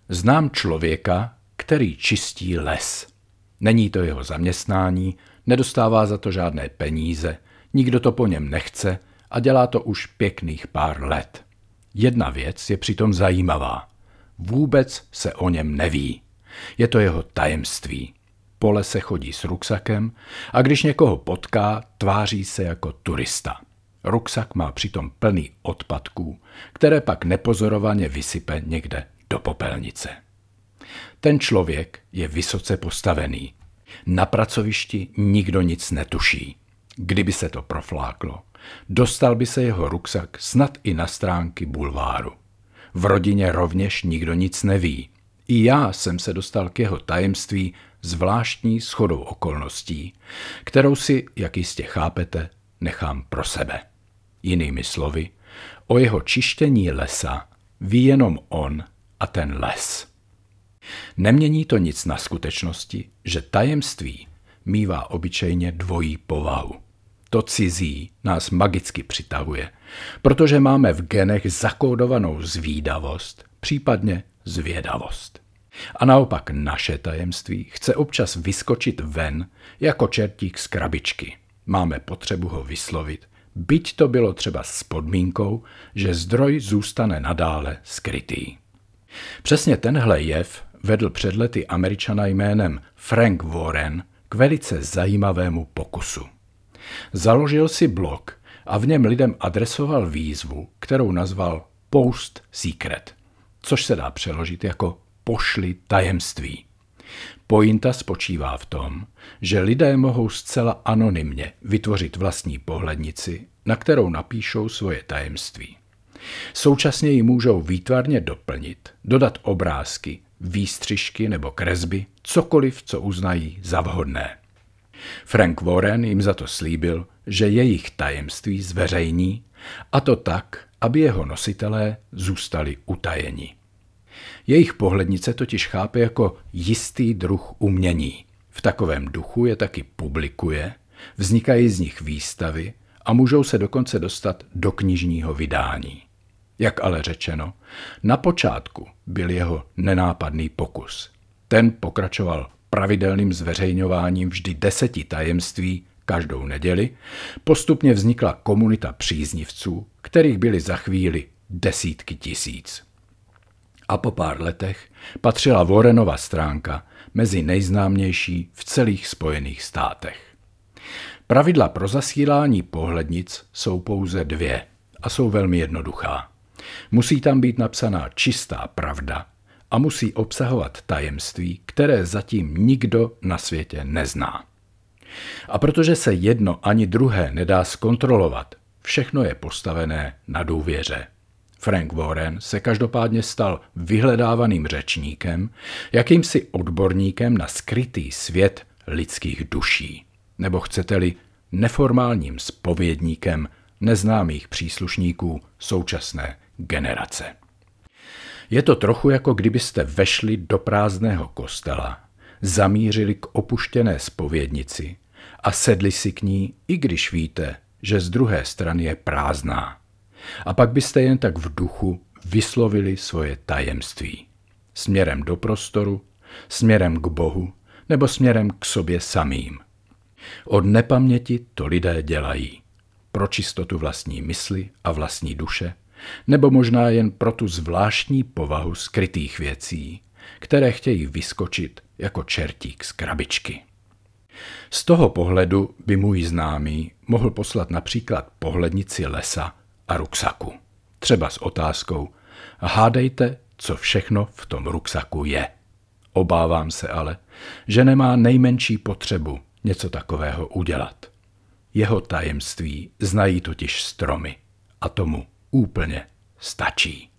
Znám člověka, který čistí les. Není to jeho zaměstnání, nedostává za to žádné peníze, nikdo to po něm nechce a dělá to už pěkných pár let. Jedna věc je přitom zajímavá. Vůbec se o něm neví. Je to jeho tajemství. Po lese chodí s ruksakem a když někoho potká, tváří se jako turista. Ruksak má přitom plný odpadků, které pak nepozorovaně vysype někde do popelnice. Ten člověk je vysoce postavený. Na pracovišti nikdo nic netuší. Kdyby se to profláklo, dostal by se jeho ruksak snad i na stránky bulváru. V rodině rovněž nikdo nic neví. I já jsem se dostal k jeho tajemství zvláštní shodou okolností, kterou si, jak jistě chápete, nechám pro sebe. Jinými slovy, o jeho čištění lesa ví jenom on a ten les. Nemění to nic na skutečnosti, že tajemství mívá obyčejně dvojí povahu. To cizí nás magicky přitahuje, protože máme v genech zakódovanou zvídavost, případně zvědavost. A naopak naše tajemství chce občas vyskočit ven jako čertík z krabičky. Máme potřebu ho vyslovit, byť to bylo třeba s podmínkou, že zdroj zůstane nadále skrytý. Přesně tenhle jev vedl před lety Američana jménem Frank Warren k velice zajímavému pokusu. Založil si blog a v něm lidem adresoval výzvu, kterou nazval Post Secret, což se dá přeložit jako pošli tajemství. Pointa spočívá v tom, že lidé mohou zcela anonymně vytvořit vlastní pohlednici, na kterou napíšou svoje tajemství. Současně ji můžou výtvarně doplnit, dodat obrázky, výstřižky nebo kresby, cokoliv, co uznají za vhodné. Frank Warren jim za to slíbil, že jejich tajemství zveřejní, a to tak, aby jeho nositelé zůstali utajeni. Jejich pohlednice totiž chápe jako jistý druh umění. V takovém duchu je taky publikuje, vznikají z nich výstavy a můžou se dokonce dostat do knižního vydání. Jak ale řečeno, na počátku byl jeho nenápadný pokus. Ten pokračoval pravidelným zveřejňováním vždy 10 tajemství každou neděli, postupně vznikla komunita příznivců, kterých byly za chvíli desítky tisíc. A po pár letech patřila Warrenova stránka mezi nejznámější v celých Spojených státech. Pravidla pro zasílání pohlednic jsou pouze 2 a jsou velmi jednoduchá. Musí tam být napsaná čistá pravda a musí obsahovat tajemství, které zatím nikdo na světě nezná. A protože se jedno ani druhé nedá zkontrolovat, všechno je postavené na důvěře. Frank Warren se každopádně stal vyhledávaným řečníkem, jakýmsi odborníkem na skrytý svět lidských duší, nebo chcete-li neformálním zpovědníkem neznámých příslušníků současné generace. Je to trochu jako kdybyste vešli do prázdného kostela, zamířili k opuštěné zpovědnici a sedli si k ní, i když víte, že z druhé strany je prázdná. A pak byste jen tak v duchu vyslovili svoje tajemství. Směrem do prostoru, směrem k Bohu nebo směrem k sobě samým. Od nepaměti to lidé dělají. Pro čistotu vlastní mysli a vlastní duše, nebo možná jen pro tu zvláštní povahu skrytých věcí, které chtějí vyskočit jako čertík z krabičky. Z toho pohledu by můj známý mohl poslat například pohlednici lesa a ruksaku. Třeba s otázkou: hádejte, co všechno v tom ruksaku je. Obávám se ale, že nemá nejmenší potřebu něco takového udělat. Jeho tajemství znají totiž stromy a tomu úplně stačí.